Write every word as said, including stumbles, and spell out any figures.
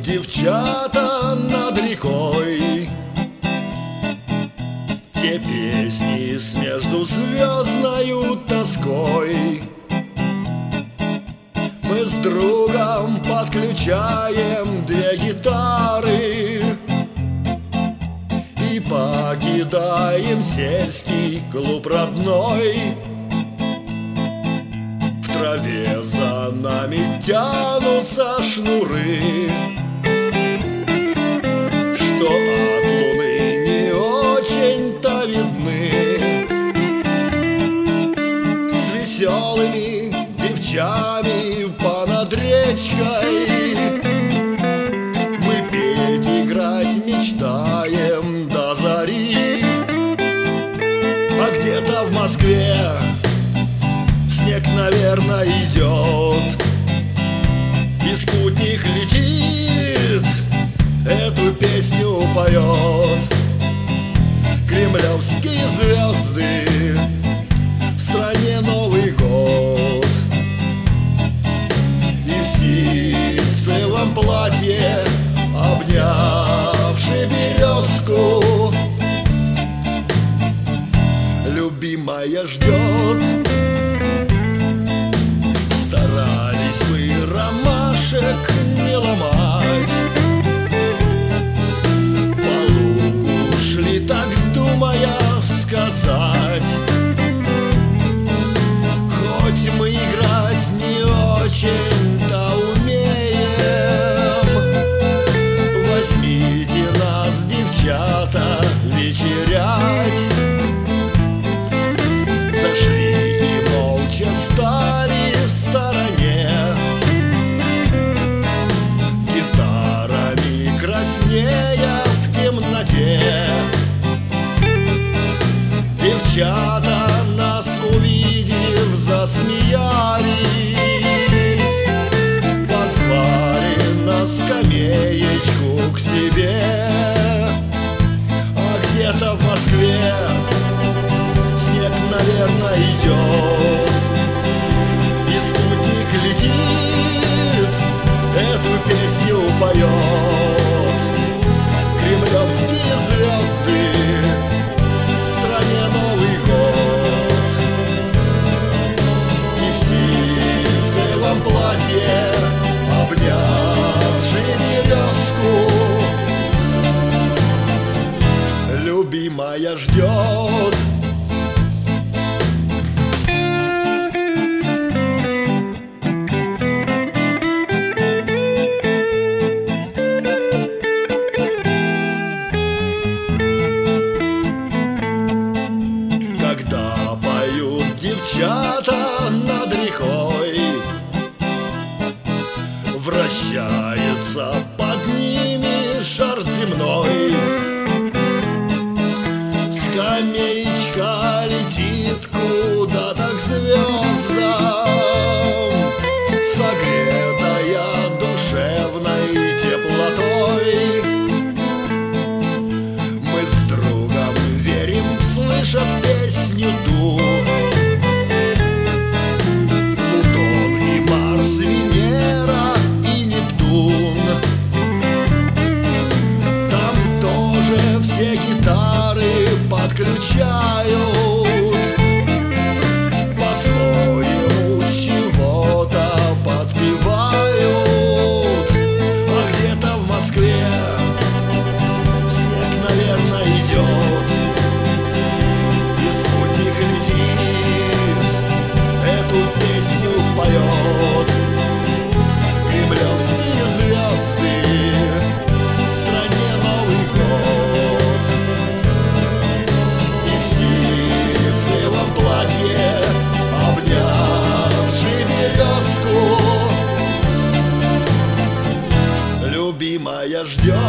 девчата над рекой. Те песни с междузвездною тоской. Мы с другом подключаем две гитары и покидаем сельский клуб родной. В траве за нами тянутся шнуры, что от луны не очень-то видны. С веселыми девчами понад речкой мы петь, играть мечтаем до зари. А где-то в Москве снег, наверное, идет, и спутник летит, эту песню поет. Кремлевские звезды, в стране Новый год, и в ситцевом платье, обнявши березку, любимая ждет. Старались мы ромашек не ломать, по лугу шли, так думая сказать. Хоть мы играть не очень-то умеем, возьмите нас, девчата, вечерять. Зашли и молча стали в стороне, гитарами краснея в темноте. Девчата, нас увидев, засмеялись, позвали на скамеечку к себе. А где-то в Москве снег, наверное, идет, и спутник летит, эту песню поет. Кремлевские звезды, в стране Новый год, и в ситцевом платье, обнявши березку, любимая ждет. Когда поют девчата над рекой, вращается под ними шар земной. Скамеечка летит куда-то к звездам, согретая душевной теплотой. Мы с другом верим, слышат песню ту. Плутон и Марс, Венера и Нептун. Там тоже все гитары подключают, по-своему чего-то подпевают. А где-то в Москве снег, наверное, идет, и спутник летит, эту песню поет. Кремлевские звезды, в стране Новый год, и в ситцевом платье, обнявши березку, любимая ждет.